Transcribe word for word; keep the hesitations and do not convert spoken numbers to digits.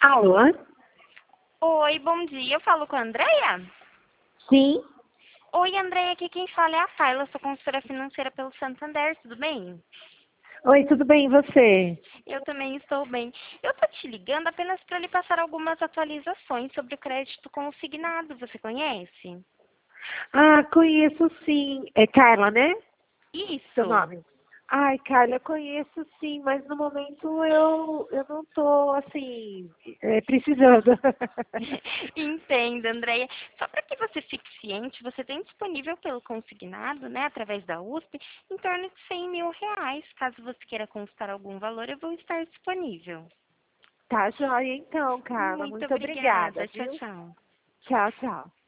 Alô? Oi, bom dia. Eu falo com a Andrea? Sim? Oi, Andrea. Aqui quem fala é a Carla. Eu sou consultora financeira pelo Santander. Tudo bem? Oi, tudo bem, e você? Eu também estou bem. Eu tô te ligando apenas para lhe passar algumas atualizações sobre o crédito consignado. Você conhece? Ah, conheço sim. É Carla, né? Seu Isso. nome? Ai, Carla, eu conheço sim, mas no momento eu, eu não tô, assim, é, precisando. Entendo, Andréia. Só para que você fique ciente, você tem disponível pelo consignado, né, através da U S P, em torno de cem mil reais. Caso você queira consultar algum valor, eu vou estar disponível. Tá joia então, Carla. Muito Muito obrigada, obrigada. Tchau, viu? tchau. Tchau, tchau.